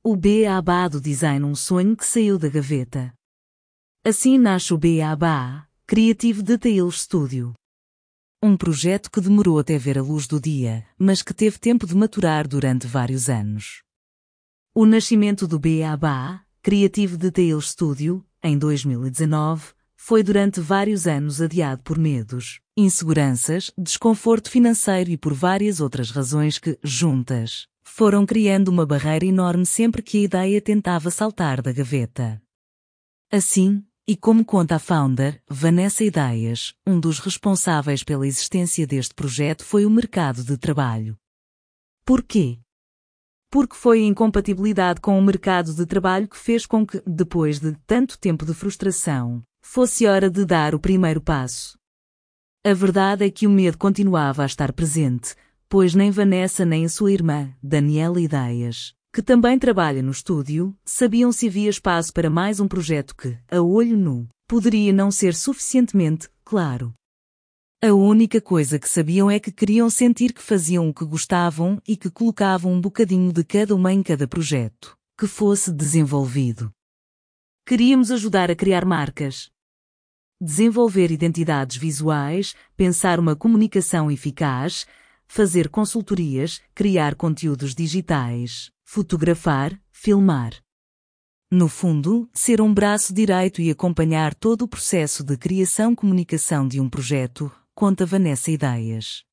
O B.A.B.A. do design, um sonho que saiu da gaveta. Assim nasce o B.A.B.A. Creative Details Studio. Um projeto que demorou até ver a luz do dia, mas que teve tempo de maturar durante vários anos. O nascimento do B.A.B.A. Creative Details Studio, em 2019, foi durante vários anos adiado por medos, inseguranças, desconforto financeiro e por várias outras razões que, juntas, foram criando uma barreira enorme sempre que a ideia tentava saltar da gaveta. Assim, e como conta a founder, Vanessa Ideias, um dos responsáveis pela existência deste projeto foi o mercado de trabalho. Porquê? Porque foi a incompatibilidade com o mercado de trabalho que fez com que, depois de tanto tempo de frustração, fosse hora de dar o primeiro passo. A verdade é que o medo continuava a estar presente, pois nem Vanessa nem a sua irmã, Daniela Ideias, que também trabalha no estúdio, sabiam se havia espaço para mais um projeto que, a olho nu, poderia não ser suficientemente claro. A única coisa que sabiam é que queriam sentir que faziam o que gostavam e que colocavam um bocadinho de cada uma em cada projeto que fosse desenvolvido. Queríamos ajudar a criar marcas, desenvolver identidades visuais, pensar uma comunicação eficaz, fazer consultorias, criar conteúdos digitais, fotografar, filmar. No fundo, ser um braço direito e acompanhar todo o processo de criação-comunicação de um projeto, conta Vanessa Ideias.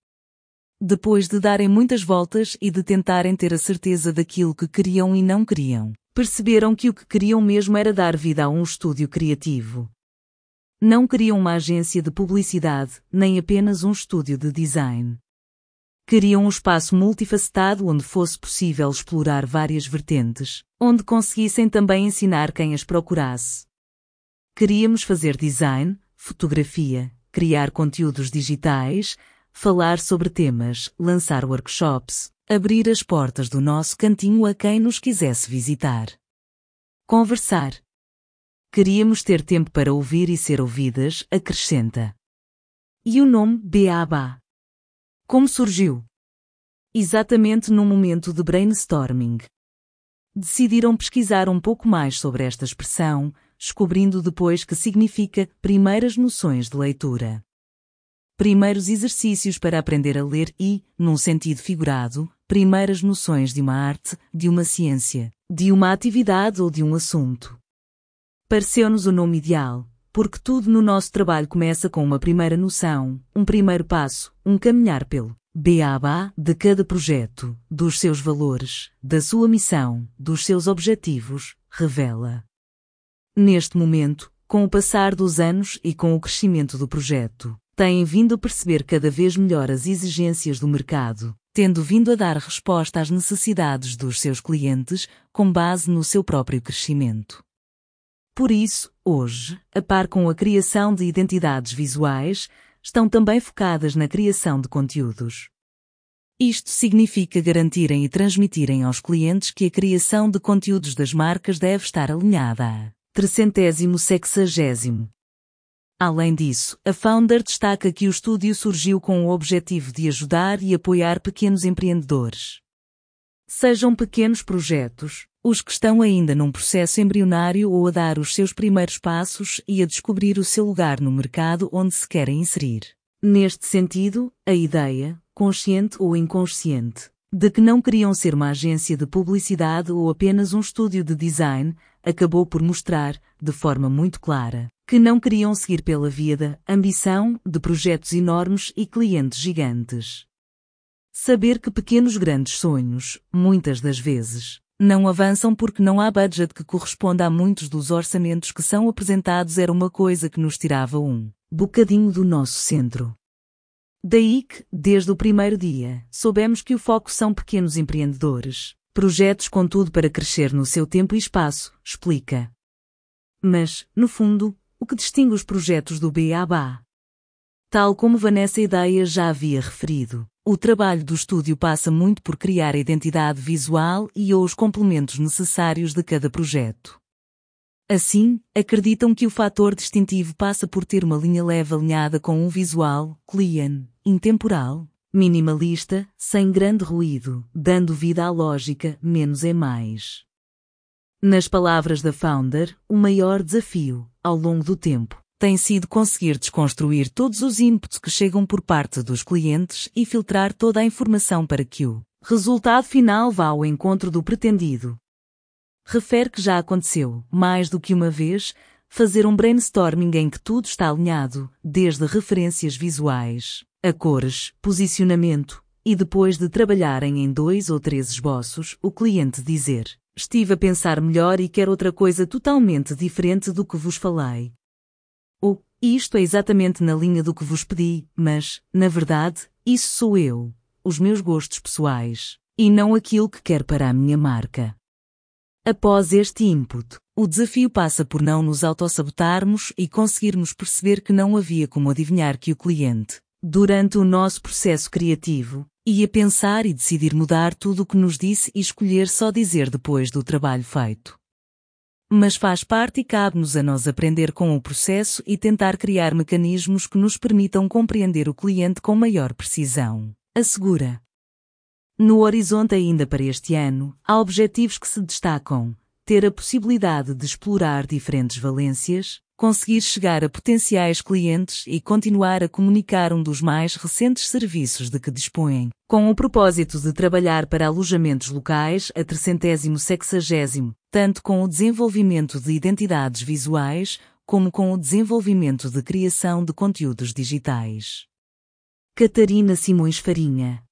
Depois de darem muitas voltas e de tentarem ter a certeza daquilo que queriam e não queriam, perceberam que o que queriam mesmo era dar vida a um estúdio criativo. Não queriam uma agência de publicidade, nem apenas um estúdio de design. Queriam um espaço multifacetado onde fosse possível explorar várias vertentes, onde conseguissem também ensinar quem as procurasse. Queríamos fazer design, fotografia, criar conteúdos digitais, falar sobre temas, lançar workshops, abrir as portas do nosso cantinho a quem nos quisesse visitar. Conversar. Queríamos ter tempo para ouvir e ser ouvidas, acrescenta. E o nome B.A.B.A.? Como surgiu? Exatamente no momento de brainstorming. Decidiram pesquisar um pouco mais sobre esta expressão, descobrindo depois que significa primeiras noções de leitura. Primeiros exercícios para aprender a ler e, num sentido figurado, primeiras noções de uma arte, de uma ciência, de uma atividade ou de um assunto. Pareceu-nos o nome ideal, porque tudo no nosso trabalho começa com uma primeira noção, um primeiro passo, um caminhar pelo B.A.B.A. de cada projeto, dos seus valores, da sua missão, dos seus objetivos, revela. Neste momento, com o passar dos anos e com o crescimento do projeto, têm vindo a perceber cada vez melhor as exigências do mercado, tendo vindo a dar resposta às necessidades dos seus clientes, com base no seu próprio crescimento. Por isso, hoje, a par com a criação de identidades visuais, estão também focadas na criação de conteúdos. Isto significa garantirem e transmitirem aos clientes que a criação de conteúdos das marcas deve estar alinhada a 360º. Além disso, a founder destaca que o estúdio surgiu com o objetivo de ajudar e apoiar pequenos empreendedores. Sejam pequenos projetos, os que estão ainda num processo embrionário ou a dar os seus primeiros passos e a descobrir o seu lugar no mercado onde se querem inserir. Neste sentido, a ideia, consciente ou inconsciente, de que não queriam ser uma agência de publicidade ou apenas um estúdio de design, acabou por mostrar, de forma muito clara, que não queriam seguir pela via da ambição, de projetos enormes e clientes gigantes. Saber que pequenos grandes sonhos, muitas das vezes, não avançam porque não há budget que corresponda a muitos dos orçamentos que são apresentados era uma coisa que nos tirava um bocadinho do nosso centro. Daí que, desde o primeiro dia, soubemos que o foco são pequenos empreendedores, projetos com tudo para crescer no seu tempo e espaço, explica. Mas, no fundo, o que distingue os projetos do B.A.B.A.? Tal como Vanessa Ideias já havia referido, o trabalho do estúdio passa muito por criar a identidade visual e ou os complementos necessários de cada projeto. Assim, acreditam que o fator distintivo passa por ter uma linha leve alinhada com um visual, clean, intemporal, minimalista, sem grande ruído, dando vida à lógica, menos é mais. Nas palavras da founder, o maior desafio, ao longo do tempo, tem sido conseguir desconstruir todos os inputs que chegam por parte dos clientes e filtrar toda a informação para que o resultado final vá ao encontro do pretendido. Refere que já aconteceu, mais do que uma vez, fazer um brainstorming em que tudo está alinhado, desde referências visuais, a cores, posicionamento, e depois de trabalharem em 2 ou 3 esboços, o cliente dizer: estive a pensar melhor e quero outra coisa totalmente diferente do que vos falei. Ou, isto é exatamente na linha do que vos pedi, mas, na verdade, isso sou eu, os meus gostos pessoais, e não aquilo que quero para a minha marca. Após este input, o desafio passa por não nos autossabotarmos e conseguirmos perceber que não havia como adivinhar que o cliente, durante o nosso processo criativo, ia pensar e decidir mudar tudo o que nos disse e escolher só dizer depois do trabalho feito. Mas faz parte e cabe-nos a nós aprender com o processo e tentar criar mecanismos que nos permitam compreender o cliente com maior precisão, assegura. No horizonte ainda para este ano, há objetivos que se destacam: ter a possibilidade de explorar diferentes valências, conseguir chegar a potenciais clientes e continuar a comunicar um dos mais recentes serviços de que dispõem, com o propósito de trabalhar para alojamentos locais a 360º, tanto com o desenvolvimento de identidades visuais, como com o desenvolvimento de criação de conteúdos digitais. Catarina Simões Farinha.